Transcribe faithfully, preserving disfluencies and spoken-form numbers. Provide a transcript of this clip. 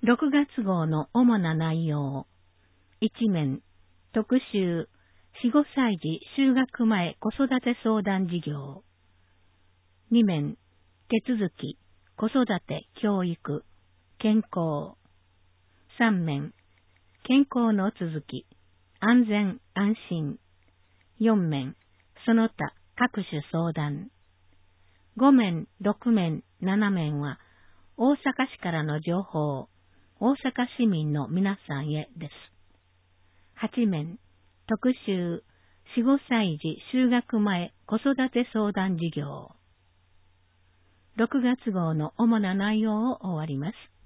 ろくがつ号の主な内容。いち面、特集、よん、ごさい児就学前子育て相談事業。に面、手続き、子育て、教育、健康。さん面、健康の続き、安全、安心。よん面、その他、各種相談。ご面、ろく面、なな面は、大阪市からの情報、大阪市民の皆さんへです。はち面、特集、よん、ごさい児就学前子育て相談事業。ろくがつ号の主な内容を終わります。